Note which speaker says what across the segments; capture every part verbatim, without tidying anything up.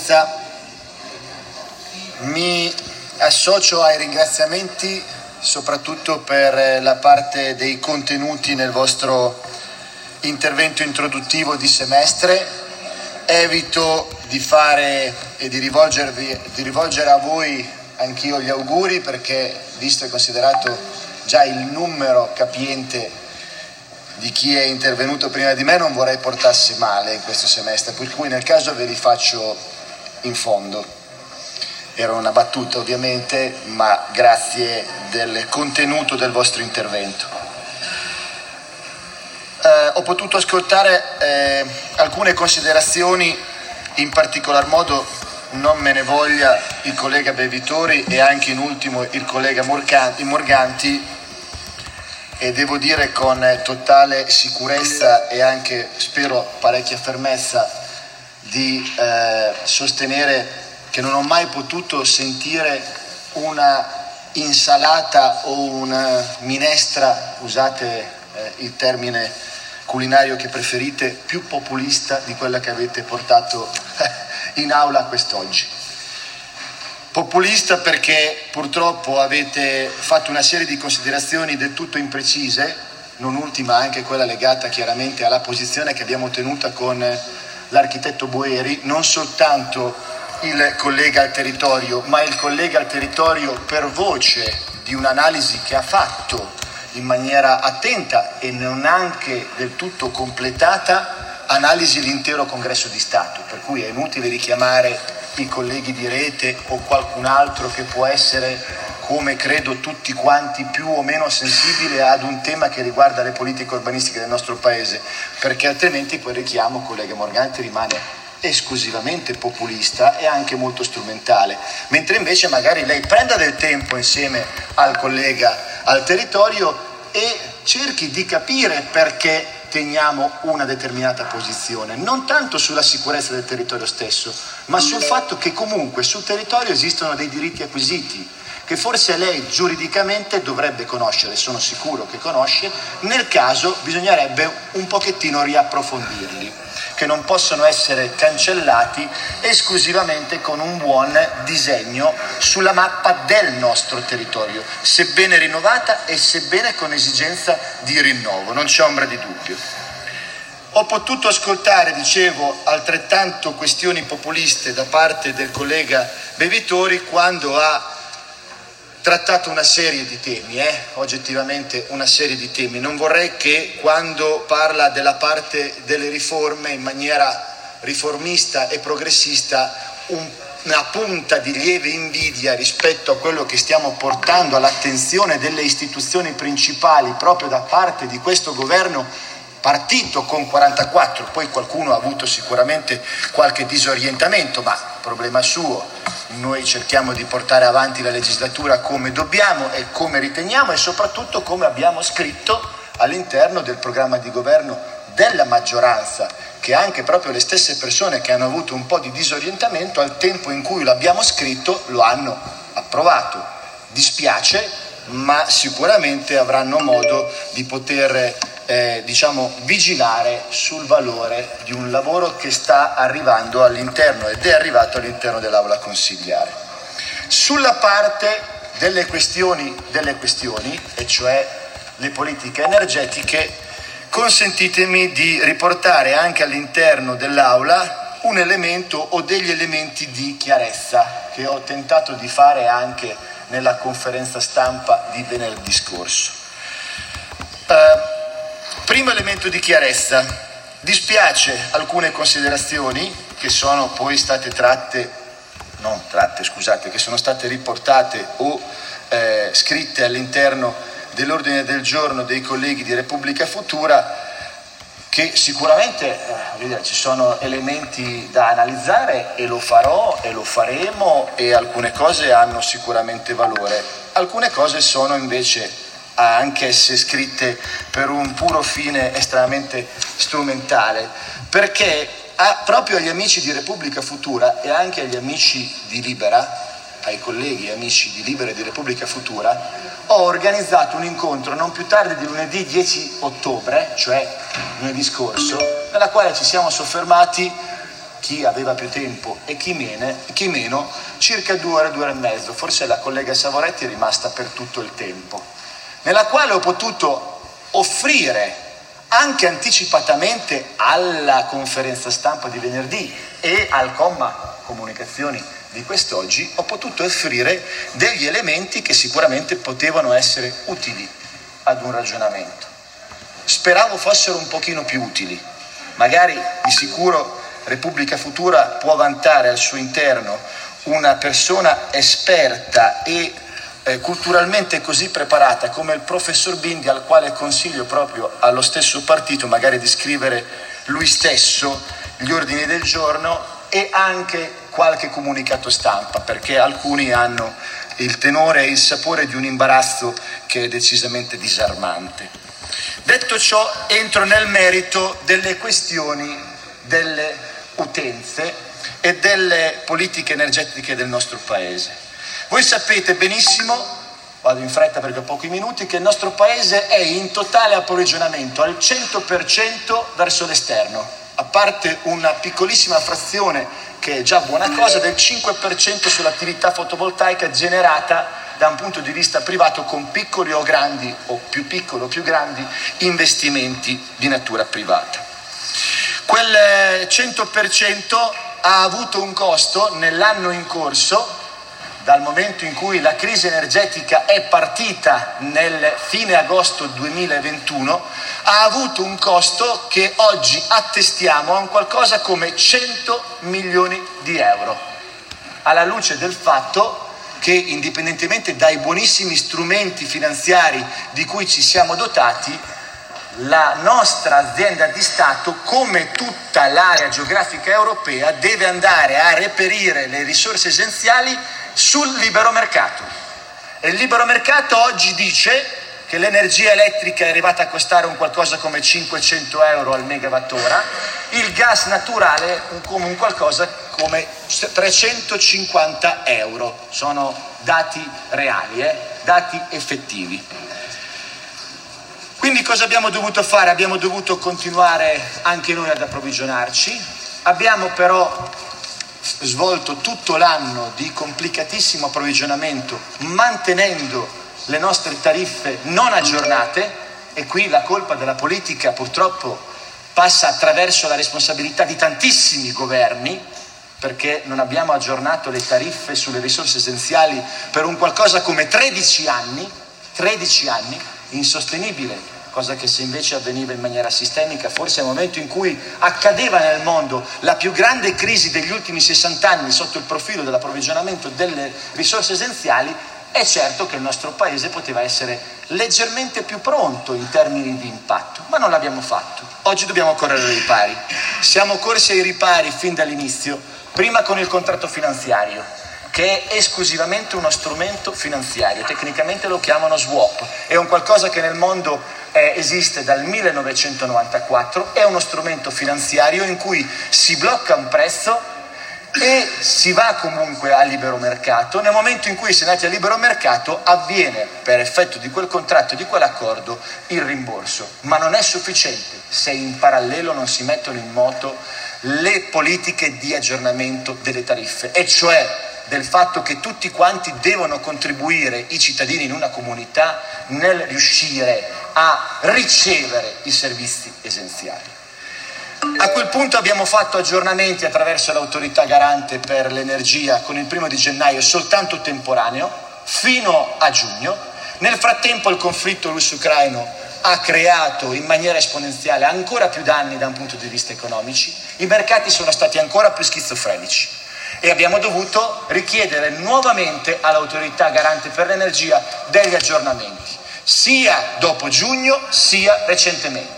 Speaker 1: Eccellenza, mi associo ai ringraziamenti soprattutto per la parte dei contenuti nel vostro intervento introduttivo di semestre. Evito di fare e di rivolgervi, di rivolgere a voi anch'io gli auguri, perché visto e considerato già il numero capiente di chi è intervenuto prima di me, non vorrei portarsi male in questo semestre, per cui nel caso ve li faccio in fondo. Era una battuta ovviamente, ma grazie del contenuto del vostro intervento. Eh, ho potuto ascoltare eh, alcune considerazioni, in particolar modo non me ne voglia il collega Bevitori e anche in ultimo il collega Morganti, e devo dire con totale sicurezza e anche spero parecchia fermezza di eh, sostenere che non ho mai potuto sentire una insalata o una minestra, usate eh, il termine culinario che preferite, più populista di quella che avete portato in aula quest'oggi. Populista perché purtroppo avete fatto una serie di considerazioni del tutto imprecise, non ultima anche quella legata chiaramente alla posizione che abbiamo tenuta con l'architetto Boeri, non soltanto il collega al territorio, ma il collega al territorio per voce di un'analisi che ha fatto in maniera attenta e non anche del tutto completata, analisi l'intero Congresso di Stato, per cui è inutile richiamare i colleghi di Rete o qualcun altro che può essere, come credo tutti quanti, più o meno sensibile ad un tema che riguarda le politiche urbanistiche del nostro Paese, perché altrimenti quel richiamo, collega Morganti, rimane esclusivamente populista e anche molto strumentale, mentre invece magari lei prenda del tempo insieme al collega al territorio e cerchi di capire perché teniamo una determinata posizione, non tanto sulla sicurezza del territorio stesso, ma sul fatto che comunque sul territorio esistono dei diritti acquisiti che forse lei giuridicamente dovrebbe conoscere, sono sicuro che conosce, nel caso bisognerebbe un pochettino riapprofondirli, che non possono essere cancellati esclusivamente con un buon disegno sulla mappa del nostro territorio, sebbene rinnovata e sebbene con esigenza di rinnovo, non c'è ombra di dubbio. Ho potuto ascoltare, dicevo, altrettanto questioni populiste da parte del collega Bevitori quando ha trattato una serie di temi, eh? oggettivamente una serie di temi. Non vorrei che quando parla della parte delle riforme in maniera riformista e progressista un, una punta di lieve invidia rispetto a quello che stiamo portando all'attenzione delle istituzioni principali proprio da parte di questo governo partito con quarantaquattro, poi qualcuno ha avuto sicuramente qualche disorientamento, ma problema suo. Noi cerchiamo di portare avanti la legislatura come dobbiamo e come riteniamo e soprattutto come abbiamo scritto all'interno del programma di governo della maggioranza, che anche proprio le stesse persone che hanno avuto un po' di disorientamento al tempo in cui l'abbiamo scritto lo hanno approvato. Dispiace, ma sicuramente avranno modo di poter eh, diciamo vigilare sul valore di un lavoro che sta arrivando all'interno ed è arrivato all'interno dell'aula consigliare. Sulla parte delle questioni delle questioni, e cioè le politiche energetiche, consentitemi di riportare anche all'interno dell'aula un elemento o degli elementi di chiarezza che ho tentato di fare anche nella conferenza stampa di venerdì scorso. Uh, primo elemento di chiarezza: dispiace alcune considerazioni che sono poi state tratte, non tratte, scusate, che sono state riportate o eh, scritte all'interno dell'ordine del giorno dei colleghi di Repubblica Futura, che sicuramente eh, ci sono elementi da analizzare e lo farò e lo faremo, e alcune cose hanno sicuramente valore, alcune cose sono invece anche esse scritte per un puro fine estremamente strumentale, perché a, proprio agli amici di Repubblica Futura e anche agli amici di Libera, ai colleghi amici di Libera e di Repubblica Futura, ho organizzato un incontro non più tardi di lunedì dieci ottobre, cioè lunedì scorso, nella quale ci siamo soffermati chi aveva più tempo e chi, mene, chi meno, circa due ore, due ore e mezzo, forse la collega Savoretti è rimasta per tutto il tempo, nella quale ho potuto offrire anche anticipatamente alla conferenza stampa di venerdì e al comma comunicazioni di quest'oggi, ho potuto offrire degli elementi che sicuramente potevano essere utili ad un ragionamento. Speravo fossero un pochino più utili, magari di sicuro Repubblica Futura può vantare al suo interno una persona esperta e eh, culturalmente così preparata come il professor Bindi, al quale consiglio proprio allo stesso partito magari di scrivere lui stesso gli ordini del giorno e anche qualche comunicato stampa, perché alcuni hanno il tenore e il sapore di un imbarazzo che è decisamente disarmante. Detto ciò, entro nel merito delle questioni delle utenze e delle politiche energetiche del nostro Paese. Voi sapete benissimo, vado in fretta perché ho pochi minuti, che il nostro Paese è in totale approvvigionamento al cento per cento verso l'esterno, a parte una piccolissima frazione, che è già buona cosa, del cinque per cento sull'attività fotovoltaica generata da un punto di vista privato con piccoli o grandi, o più piccoli o più grandi, investimenti di natura privata. Quel cento per cento ha avuto un costo nell'anno in corso, dal momento in cui la crisi energetica è partita nel fine agosto duemilaventuno, ha avuto un costo che oggi attestiamo a un qualcosa come cento milioni di euro, alla luce del fatto che, indipendentemente dai buonissimi strumenti finanziari di cui ci siamo dotati, la nostra azienda di Stato, come tutta l'area geografica europea, deve andare a reperire le risorse essenziali sul libero mercato. E il libero mercato oggi dice che l'energia elettrica è arrivata a costare un qualcosa come cinquecento euro al megawattora, il gas naturale come un qualcosa come trecentocinquanta euro. Sono dati reali, eh? dati effettivi. Quindi cosa abbiamo dovuto fare? Abbiamo dovuto continuare anche noi ad approvvigionarci, abbiamo però svolto tutto l'anno di complicatissimo approvvigionamento mantenendo le nostre tariffe non aggiornate, e qui la colpa della politica purtroppo passa attraverso la responsabilità di tantissimi governi, perché non abbiamo aggiornato le tariffe sulle risorse essenziali per un qualcosa come tredici anni, tredici anni, insostenibile. Cosa che se invece avveniva in maniera sistemica, forse al momento in cui accadeva nel mondo la più grande crisi degli ultimi sessanta anni sotto il profilo dell'approvvigionamento delle risorse essenziali, è certo che il nostro Paese poteva essere leggermente più pronto in termini di impatto, ma non l'abbiamo fatto. Oggi dobbiamo correre ai ripari. Siamo corsi ai ripari fin dall'inizio, prima con il contratto finanziario, che è esclusivamente uno strumento finanziario, tecnicamente lo chiamano swap, è un qualcosa che nel mondo eh, esiste dal millenovecentonovantaquattro, è uno strumento finanziario in cui si blocca un prezzo e si va comunque a libero mercato. Nel momento in cui si è andati a libero mercato avviene, per effetto di quel contratto, di quell'accordo, il rimborso, ma non è sufficiente se in parallelo non si mettono in moto le politiche di aggiornamento delle tariffe, e cioè del fatto che tutti quanti devono contribuire, i cittadini in una comunità, nel riuscire a ricevere i servizi essenziali. A quel punto abbiamo fatto aggiornamenti attraverso l'autorità garante per l'energia con il primo di gennaio soltanto temporaneo fino a giugno. Nel frattempo il conflitto russo-ucraino ha creato in maniera esponenziale ancora più danni da un punto di vista economici, i mercati sono stati ancora più schizofrenici e abbiamo dovuto richiedere nuovamente all'autorità garante per l'energia degli aggiornamenti, sia dopo giugno sia recentemente.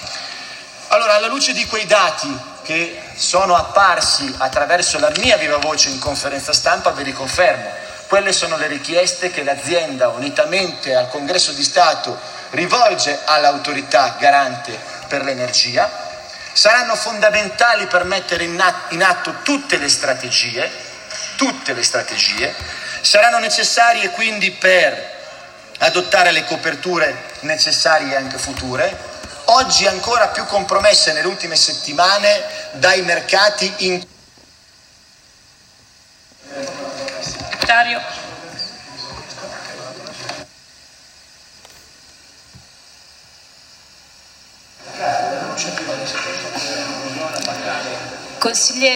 Speaker 1: Allora, alla luce di quei dati che sono apparsi attraverso la mia viva voce in conferenza stampa, ve li confermo. Quelle sono le richieste che l'azienda, unitamente al Congresso di Stato, rivolge all'autorità garante per l'energia. Saranno fondamentali per mettere in atto tutte le strategie, tutte le strategie, saranno necessarie quindi per adottare le coperture necessarie anche future, oggi ancora più compromesse nelle ultime settimane dai mercati in
Speaker 2: Sottosegretario. Consigliere